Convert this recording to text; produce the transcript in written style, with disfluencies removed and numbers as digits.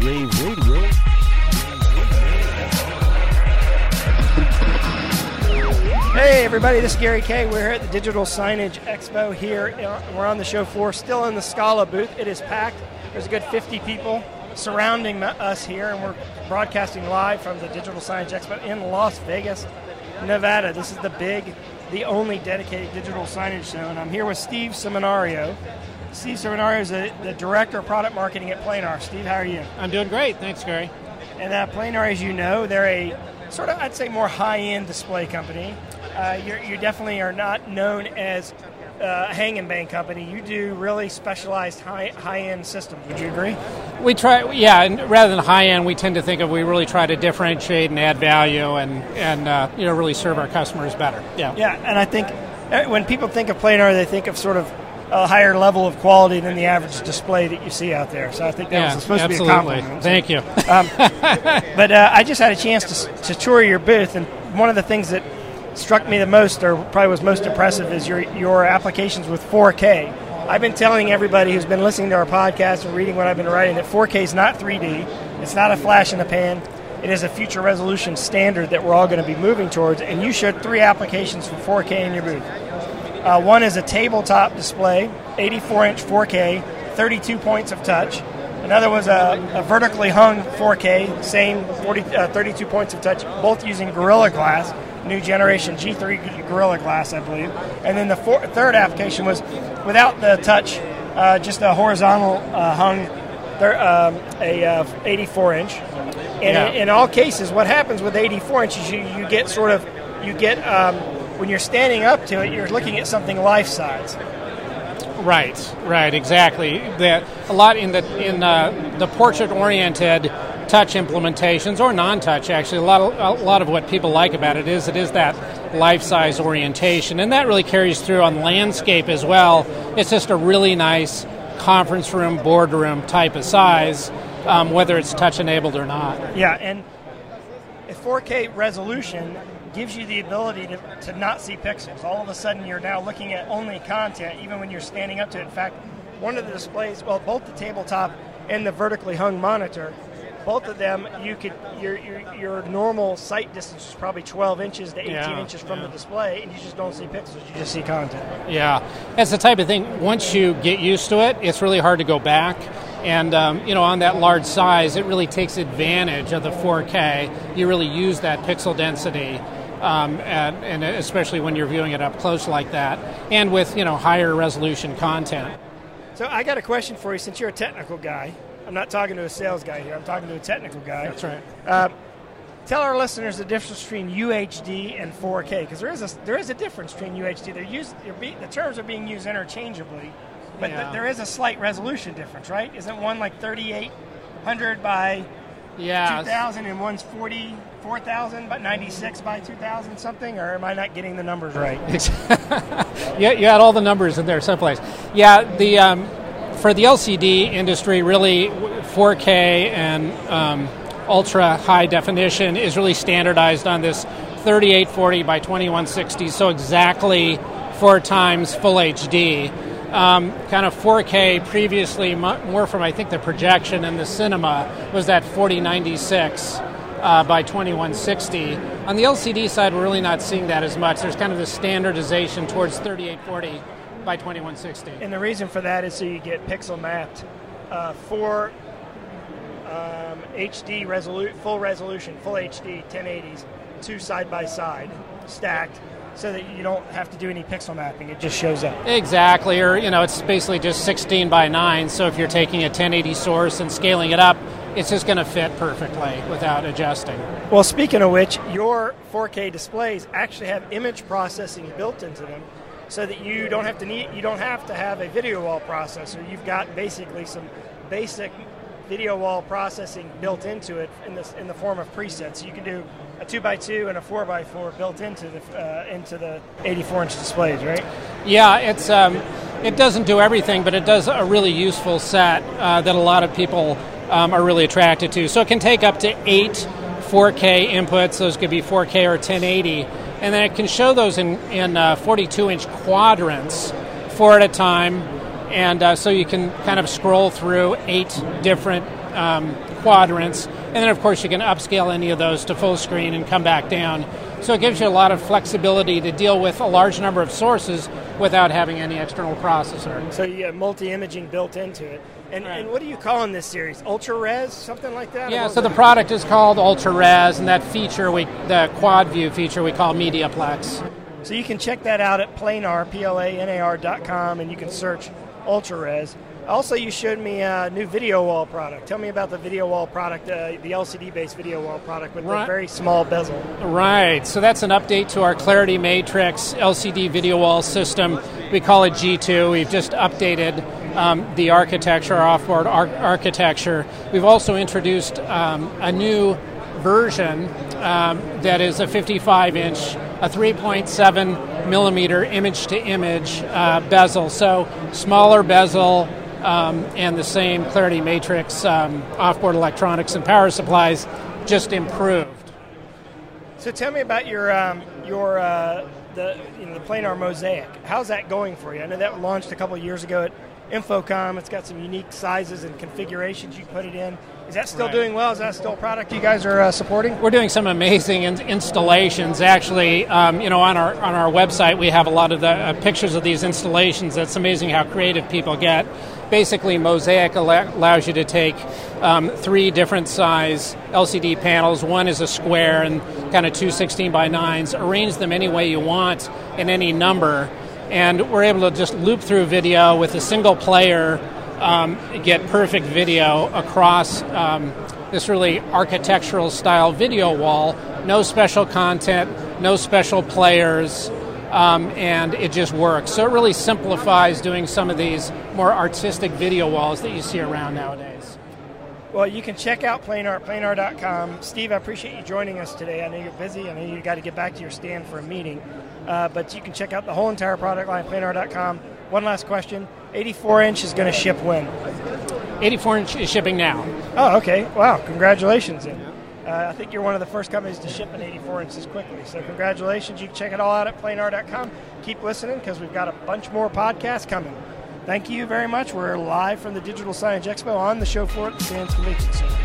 Wave Radio. Hey everybody, this is Gary Kay. We're here at the Digital Signage Expo here. We're on the show floor, still in the Scala booth. It is packed. There's a good 50 people surrounding us here, and we're broadcasting live from the Digital Signage Expo in Las Vegas, Nevada. This is the only dedicated digital signage show, and I'm here with Steve Seminario. Steve Seminario is the Director of Product Marketing at Planar. Steve, how are you? I'm doing great. Thanks, Gary. And Planar, as you know, they're a sort of, I'd say, more high-end display company. You definitely are not known as a hang and bang company. You do really specialized high-end systems. Would you agree? We try, yeah. And rather than high-end, we tend to think of we really try to differentiate and add value, and really serve our customers better. Yeah. Yeah, and I think when people think of Planar, they think of sort of a higher level of quality than the average display that you see out there. So I think that was supposed absolutely. to be a compliment. Thank you. But I just had a chance to tour your booth, and one of the things that struck me the most, or probably was most impressive, is your applications with 4K. I've been telling everybody who's been listening to our podcast and reading what I've been writing that 4K is not 3D. It's not a flash in the pan. It is a future resolution standard that we're all going to be moving towards, and you showed 3 applications for 4K in your booth. One is a tabletop display, 84-inch 4K, 32 points of touch. Another was a vertically hung 4K, same 32 points of touch, both using Gorilla Glass, new generation G3 Gorilla Glass, I believe. And then the third application was without the touch, just a horizontal hung, a 84-inch. And in all cases, what happens with 84 inches, you get when you're standing up to it, you're looking at something life-size. Right, exactly. A lot in the portrait-oriented touch implementations, or non-touch, actually, a lot of what people like about it is that life-size orientation, and that really carries through on landscape as well. It's just a really nice conference room, boardroom type of size, whether it's touch-enabled or not. Yeah, and a 4K resolution gives you the ability to not see pixels. All of a sudden, you're now looking at only content, even when you're standing up to it. In fact, one of the displays, well, both the tabletop and the vertically hung monitor, both of them, your normal sight distance is probably 12 inches to 18 inches from the display, and you just don't see pixels, you just see content. Yeah, it's the type of thing, once you get used to it, it's really hard to go back. And, on that large size, it really takes advantage of the 4K. You really use that pixel density, and especially when you're viewing it up close like that, and with, higher resolution content. So I got a question for you, since you're a technical guy. I'm not talking to a sales guy here. I'm talking to a technical guy. That's right. Tell our listeners the difference between UHD and 4K, because there is a difference between UHD. The terms are being used interchangeably, but there is a slight resolution difference, right? Isn't one like 3800 by 2000 and one's 44,000 by 96 by 2000 something? Or am I not getting the numbers right? Yeah, you had all the numbers in there someplace. Yeah, for the LCD industry, really 4K and ultra high definition is really standardized on this 3840 by 2160, so exactly 4 times full HD. Kind of 4K previously, more from I think the projection and the cinema, was that 4096 by 2160. On the LCD side, we're really not seeing that as much. There's kind of the standardization towards 3840 by 2160. And the reason for that is so you get pixel mapped for HD full resolution, full HD 1080s, 2 side by side, stacked, so that you don't have to do any pixel mapping. It just shows up. Exactly, or it's basically just 16 by 9. So if you're taking a 1080 source and scaling it up, it's just going to fit perfectly without adjusting. Well, speaking of which, your 4K displays actually have image processing built into them, so that you don't have to have a video wall processor. You've got basically some basic video wall processing built into it in the form of presets. So you can do a 2x2 and a 4x4 built into the 84-inch displays, right? Yeah, it doesn't do everything, but it does a really useful set that a lot of people are really attracted to. So it can take up to 8 4K inputs. Those could be 4K or 1080. And then it can show those in 42-inch quadrants, 4 at a time. And so you can kind of scroll through 8 different quadrants, and then of course you can upscale any of those to full screen and come back down. So it gives you a lot of flexibility to deal with a large number of sources without having any external processor. So you get multi-imaging built into it. And what do you call in this series? Ultra Res, something like that? Yeah, so the product is called Ultra Res, and that feature, the quad view feature, we call Mediaplex. So you can check that out at Planar, planar.com, and you can search Ultra Res. Also, you showed me a new video wall product. Tell me about the video wall product, the LCD-based video wall product with the very small bezel. Right. So that's an update to our Clarity Matrix LCD video wall system. We call it G2. We've just updated the architecture, our offboard architecture. We've also introduced a new version that is a 55-inch, a 3.7 millimeter image-to-image bezel. So smaller bezel, and the same Clarity Matrix offboard electronics and power supplies, just improved. So tell me about the Planar Mosaic. How's that going for you? I know that launched a couple of years ago at Infocom. It's got some unique sizes and configurations you put it in. Is that still doing well? Is that still a product you guys are supporting? We're doing some amazing installations. Actually, on our website we have a lot of the pictures of these installations. It's amazing how creative people get. Basically, Mosaic allows you to take 3 different size LCD panels. One is a square and kind of 2 16:9s. Arrange them any way you want in any number, and we're able to just loop through video with a single player, get perfect video across this really architectural style video wall. No special content, no special players. And it just works. So it really simplifies doing some of these more artistic video walls that you see around nowadays. Well, you can check out Planar at planar.com. Steve, I appreciate you joining us today. I know you're busy. I know you got to get back to your stand for a meeting. But you can check out the whole entire product line at planar.com. One last question. 84-inch is going to ship when? 84-inch is shipping now. Oh, okay. Wow. Congratulations. I think you're one of the first companies to ship an 84-inch this quickly. So congratulations. You can check it all out at planar.com. Keep listening because we've got a bunch more podcasts coming. Thank you very much. We're live from the Digital Signage Expo on the show floor at the Sands Convention Center.